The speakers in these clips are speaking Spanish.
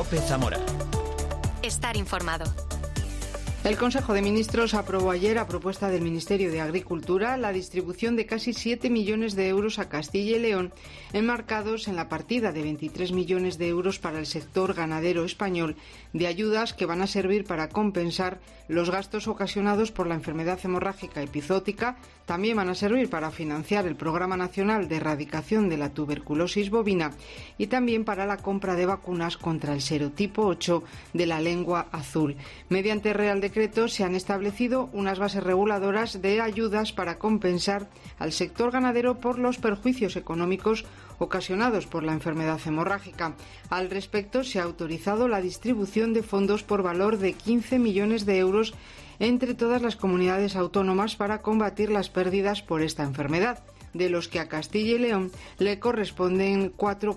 COPE Zamora. Estar informado. El Consejo de Ministros aprobó ayer, a propuesta del Ministerio de Agricultura, la distribución de casi 7 millones de euros a Castilla y León, enmarcados en la partida de 23 millones de euros para el sector ganadero español, de ayudas que van a servir para compensar los gastos ocasionados por la enfermedad hemorrágica epizootica. También van a servir para financiar el Programa Nacional de Erradicación de la Tuberculosis Bovina y también para la compra de vacunas contra el serotipo 8 de la lengua azul. Mediante Real Decreto se han establecido unas bases reguladoras de ayudas para compensar al sector ganadero por los perjuicios económicos ocasionados por la enfermedad hemorrágica. Al respecto, se ha autorizado la distribución de fondos por valor de 15 millones de euros entre todas las comunidades autónomas para combatir las pérdidas por esta enfermedad, de los que a Castilla y León le corresponden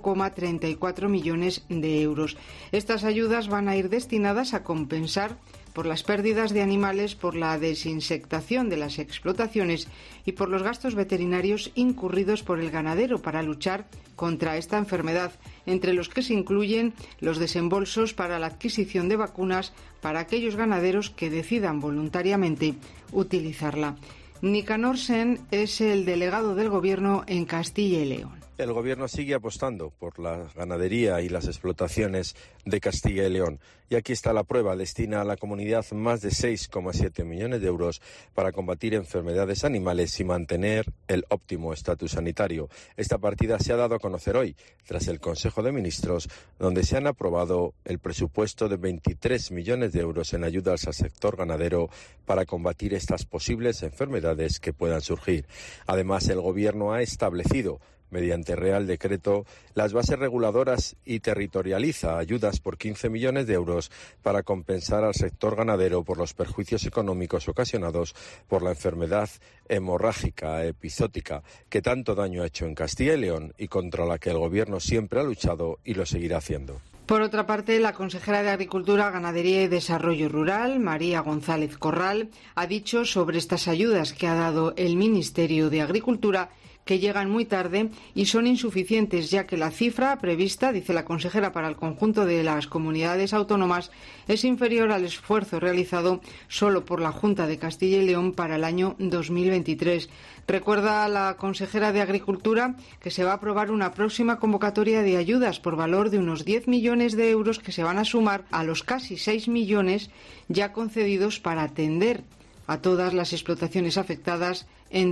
4,34 millones de euros. Estas ayudas van a ir destinadas a compensar por las pérdidas de animales, por la desinsectación de las explotaciones y por los gastos veterinarios incurridos por el ganadero para luchar contra esta enfermedad, entre los que se incluyen los desembolsos para la adquisición de vacunas para aquellos ganaderos que decidan voluntariamente utilizarla. Nicanor Sen es el delegado del Gobierno en Castilla y León. El Gobierno sigue apostando por la ganadería y las explotaciones de Castilla y León. Y aquí está la prueba. Destina a la comunidad más de 6,7 millones de euros para combatir enfermedades animales y mantener el óptimo estatus sanitario. Esta partida se ha dado a conocer hoy, tras el Consejo de Ministros, donde se han aprobado el presupuesto de 23 millones de euros en ayudas al sector ganadero para combatir estas posibles enfermedades que puedan surgir. Además, el Gobierno ha establecido mediante Real Decreto las bases reguladoras y territorializa ayudas por 15 millones de euros para compensar al sector ganadero por los perjuicios económicos ocasionados por la enfermedad hemorrágica epizootica que tanto daño ha hecho en Castilla y León y contra la que el Gobierno siempre ha luchado y lo seguirá haciendo. Por otra parte, la consejera de Agricultura, Ganadería y Desarrollo Rural, María González Corral, ha dicho sobre estas ayudas que ha dado el Ministerio de Agricultura que llegan muy tarde y son insuficientes, ya que la cifra prevista, dice la consejera, para el conjunto de las comunidades autónomas es inferior al esfuerzo realizado solo por la Junta de Castilla y León para el año 2023. Recuerda a la consejera de Agricultura que se va a aprobar una próxima convocatoria de ayudas por valor de unos 10 millones de euros que se van a sumar a los casi 6 millones ya concedidos para atender a todas las explotaciones afectadas en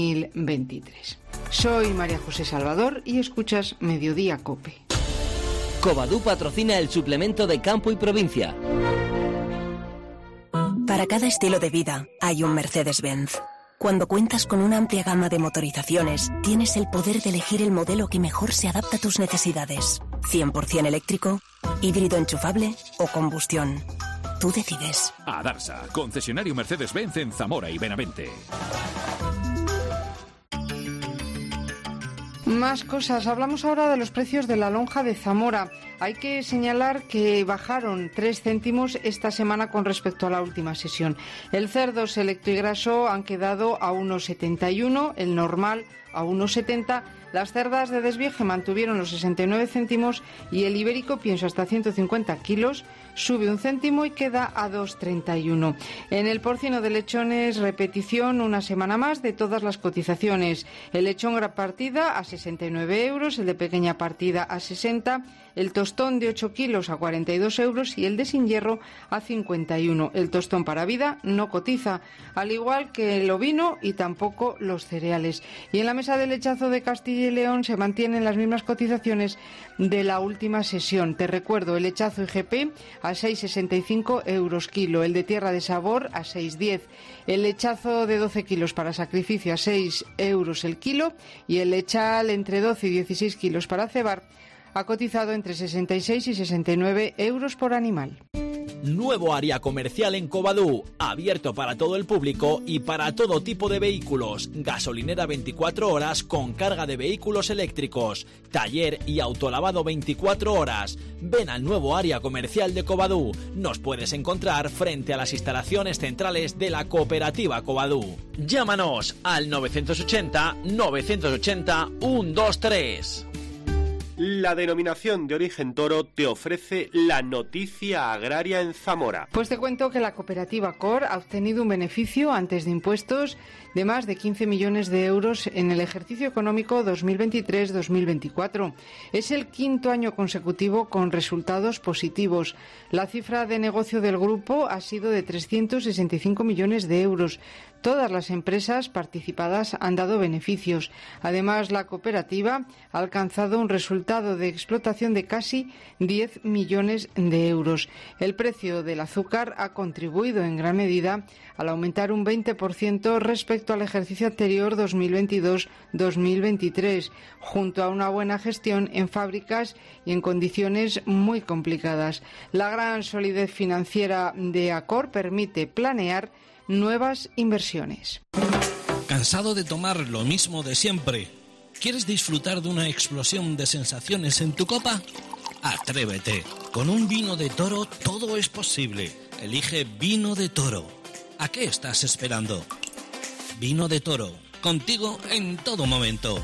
2023. Soy María José Salvador y escuchas Mediodía COPE. Covadú patrocina el suplemento de Campo y Provincia. Para cada estilo de vida hay un Mercedes-Benz. Cuando cuentas con una amplia gama de motorizaciones, tienes el poder de elegir el modelo que mejor se adapta a tus necesidades. 100% eléctrico, híbrido enchufable o combustión. Tú decides. Adarsa, concesionario Mercedes-Benz en Zamora y Benavente. Más cosas. Hablamos ahora de los precios de la lonja de Zamora. Hay que señalar que bajaron 3 céntimos esta semana con respecto a la última sesión. El cerdo selecto y graso han quedado a 1,71, el normal a 1,70. Las cerdas de desvieje mantuvieron los 69 céntimos y el ibérico, pienso hasta 150 kilos, sube 1 céntimo y queda a 2,31. En el porcino de lechones, repetición una semana más de todas las cotizaciones. El lechón gran partida a 69 euros, el de pequeña partida a 60, el tostón de 8 kilos a 42 euros y el de sin hierro a 51. El tostón para vida no cotiza, al igual que el ovino y tampoco los cereales. Y en la mesa de lechazo de Castilla y León se mantienen las mismas cotizaciones de la última sesión. Te recuerdo, el lechazo IGP a 6,65 euros kilo, el de tierra de sabor a 6,10, el lechazo de 12 kilos para sacrificio a 6 euros el kilo y el lechal entre 12 y 16 kilos para cebar ha cotizado entre 66 y 69 euros por animal. Nuevo área comercial en Covadú, abierto para todo el público y para todo tipo de vehículos. Gasolinera 24 horas con carga de vehículos eléctricos. Taller y autolavado 24 horas. Ven al nuevo área comercial de Covadú. Nos puedes encontrar frente a las instalaciones centrales de la cooperativa Covadú. Llámanos al 980 980 123. La denominación de origen toro te ofrece la noticia agraria en Zamora. Pues te cuento que la cooperativa COR ha obtenido un beneficio antes de impuestos de más de 15 millones de euros en el ejercicio económico 2023-2024. Es el quinto año consecutivo con resultados positivos. La cifra de negocio del grupo ha sido de 365 millones de euros. Todas las empresas participadas han dado beneficios. Además, la cooperativa ha alcanzado un resultado de explotación de casi 10 millones de euros. El precio del azúcar ha contribuido en gran medida al aumentar un 20% respecto al ejercicio anterior 2022-2023, junto a una buena gestión en fábricas y en condiciones muy complicadas. La gran solidez financiera de Accor permite planear nuevas inversiones. ¿Cansado de tomar lo mismo de siempre? ¿Quieres disfrutar de una explosión de sensaciones en tu copa? Atrévete. Con un vino de toro todo es posible. Elige Vino de Toro. ¿A qué estás esperando? Vino de Toro. Contigo en todo momento.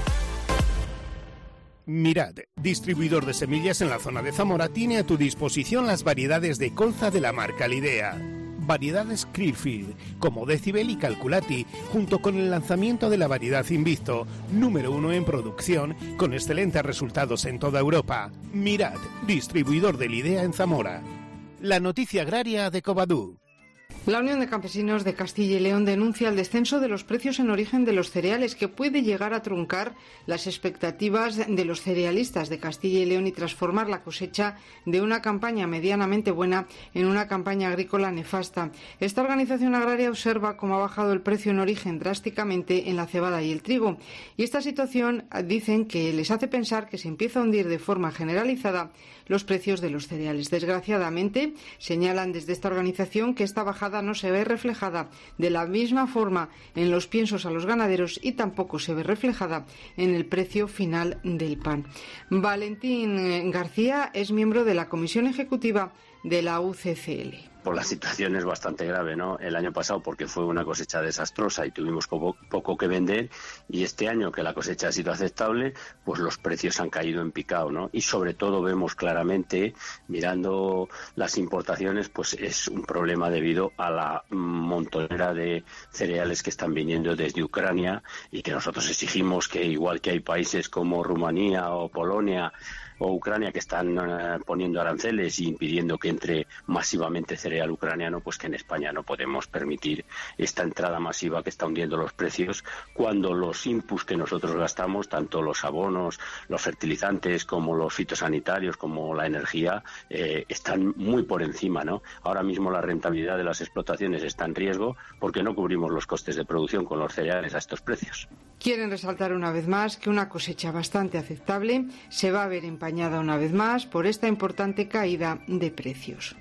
Mirad, distribuidor de semillas en la zona de Zamora, tiene a tu disposición las variedades de colza de la marca Lidea. Variedades Clearfield, como Decibel y Calculati, junto con el lanzamiento de la variedad Invicto, número 1 en producción, con excelentes resultados en toda Europa. Mirad, distribuidor de Lidea en Zamora. La noticia agraria de Covadú. La Unión de Campesinos de Castilla y León denuncia el descenso de los precios en origen de los cereales, que puede llegar a truncar las expectativas de los cerealistas de Castilla y León y transformar la cosecha de una campaña medianamente buena en una campaña agrícola nefasta. Esta organización agraria observa cómo ha bajado el precio en origen drásticamente en la cebada y el trigo. Y esta situación, dicen, que les hace pensar que se empieza a hundir de forma generalizada los precios de los cereales. Desgraciadamente, señalan desde esta organización que esta bajada no se ve reflejada de la misma forma en los piensos a los ganaderos y tampoco se ve reflejada en el precio final del pan. Valentín García es miembro de la Comisión Ejecutiva de la UCCL. Pues la situación es bastante grave, ¿no? El año pasado porque fue una cosecha desastrosa y tuvimos poco que vender, y este año que la cosecha ha sido aceptable, pues los precios han caído en picado, ¿no? Y sobre todo vemos claramente, mirando las importaciones, pues es un problema debido a la montonera de cereales que están viniendo desde Ucrania, y que nosotros exigimos que, igual que hay países como Rumanía o Polonia o Ucrania que están poniendo aranceles y impidiendo que entre masivamente cereal ucraniano, pues que en España no podemos permitir esta entrada masiva que está hundiendo los precios, cuando los inputs que nosotros gastamos, tanto los abonos, los fertilizantes, como los fitosanitarios, como la energía, están muy por encima, ¿no? Ahora mismo la rentabilidad de las explotaciones está en riesgo porque no cubrimos los costes de producción con los cereales a estos precios. Quieren resaltar una vez más que una cosecha bastante aceptable se va a ver empañada una vez más por esta importante caída de precios.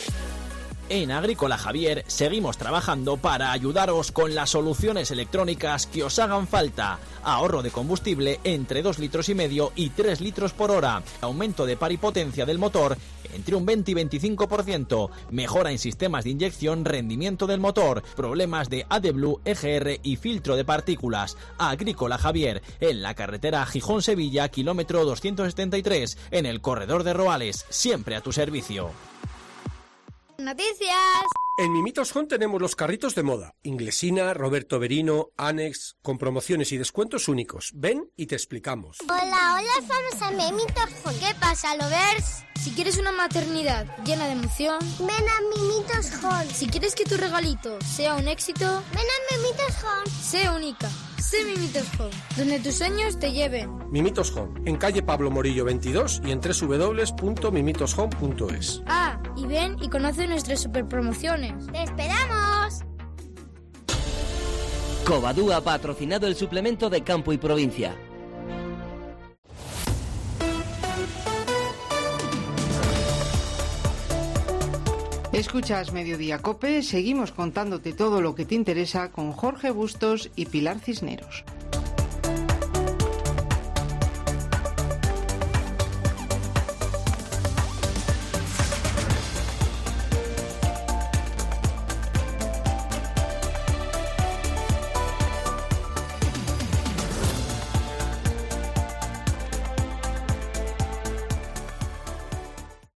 En Agrícola Javier seguimos trabajando para ayudaros con las soluciones electrónicas que os hagan falta. Ahorro de combustible entre 2,5 litros y 3 litros por hora. Aumento de par y potencia del motor entre un 20 y 25%. Mejora en sistemas de inyección, rendimiento del motor. Problemas de AdBlue, EGR y filtro de partículas. Agrícola Javier, en la carretera Gijón-Sevilla, kilómetro 273, en el corredor de Roales. Siempre a tu servicio. Noticias. En Mimitos Home tenemos los carritos de moda. Inglesina, Roberto Berino, Annex, con promociones y descuentos únicos. Ven y te explicamos. Hola, vamos a Mimitos Home. ¿Qué pasa, lovers? Si quieres una maternidad llena de emoción, ven a Mimitos Home. Si quieres que tu regalito sea un éxito, ven a Mimitos Home. Sé única. Sé Mimitos Home, donde tus sueños te lleven. Mimitos Home, en calle Pablo Morillo 22 y en www.mimitoshome.es. Ah, y ven y conoce nuestras superpromociones. ¡Te esperamos! Covadú ha patrocinado el suplemento de Campo y Provincia. Escuchas Mediodía COPE, seguimos contándote todo lo que te interesa con Jorge Bustos y Pilar Cisneros.